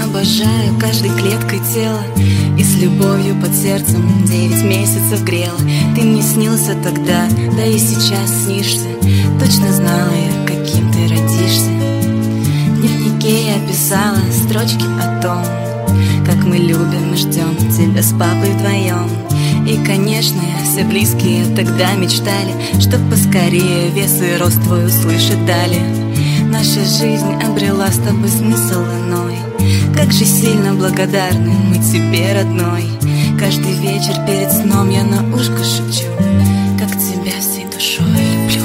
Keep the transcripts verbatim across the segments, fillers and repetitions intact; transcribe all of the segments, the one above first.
обожаю каждой клеткой тела, и с любовью под сердцем девять месяцев грела. Ты мне снился тогда, да и сейчас снишься. Точно знала я, каким ты родишься. В дневнике я писала строчки о том, как мы любим и ждем тебя с папой вдвоем. И, конечно, все близкие тогда мечтали, чтоб поскорее вес и рост твой услышать дали. Наша жизнь обрела с тобой смысл иной. Как же сильно благодарны мы тебе, родной. Каждый вечер перед сном я на ушко шепчу, как тебя всей душой люблю.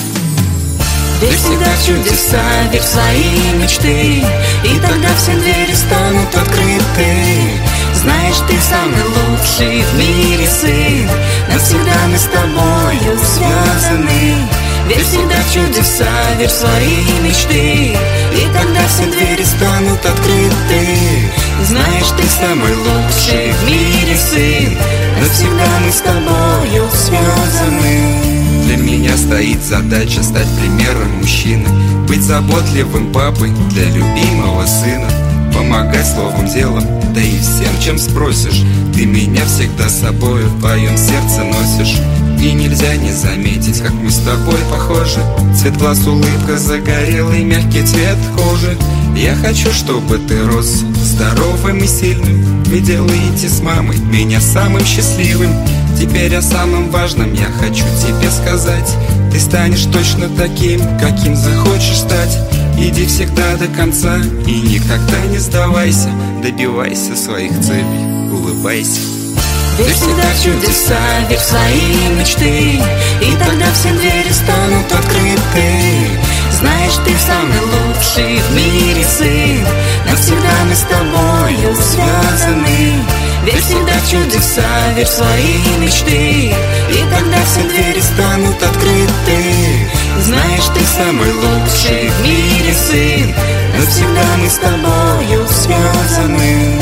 Верь всегда в чудеса, верь в свои мечты, и тогда все двери станут открыты. Знаешь, ты самый лучший в мире сын, навсегда мы с тобою связаны. Верь всегда в чудеса, верь в свои мечты, и тогда все двери станут открыты. Знаешь, ты самый лучший в мире сын, навсегда мы с тобою связаны. Для меня стоит задача стать примером мужчины, быть заботливым папой для любимого сына, помогать словом, делом, да и всем, чем спросишь. Ты меня всегда с собой в твоем сердце носишь, и нельзя не заметить, как мы с тобой похожи. Цвет глаз, улыбка, загорелый мягкий цвет кожи. Я хочу, чтобы ты рос здоровым и сильным. Вы делаете с мамой меня самым счастливым. Теперь о самом важном я хочу тебе сказать. Ты станешь точно таким, каким захочешь стать. Иди всегда до конца и никогда не сдавайся. Добивайся своих целей, улыбайся. Верь всегда в чудеса, верь в свои мечты, и тогда все двери станут открыты. Знаешь, ты самый лучший в мире сын, навсегда мы с тобою связаны. Верь всегда в чудеса, верь в свои мечты, и тогда все двери станут открыты. Знаешь, ты самый лучший в мире сын, навсегда мы с тобою связаны.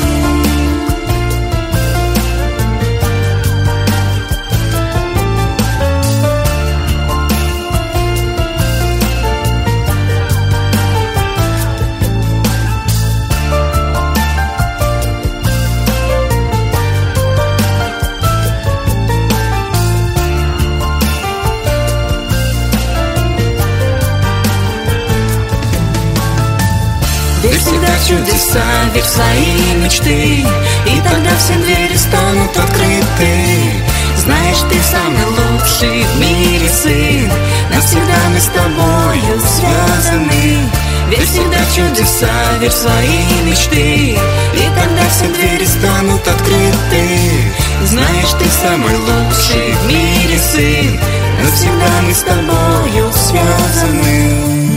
Верь всегда в чудеса, верь в свои мечты, и тогда все двери станут открыты. Знаешь, ты самый лучший в мире сын, навсегда мы с тобою связаны. Верь всегда в чудеса, верь в свои мечты, и тогда все двери станут открыты. Знаешь, ты самый лучший в мире сын, навсегда мы с тобою связаны.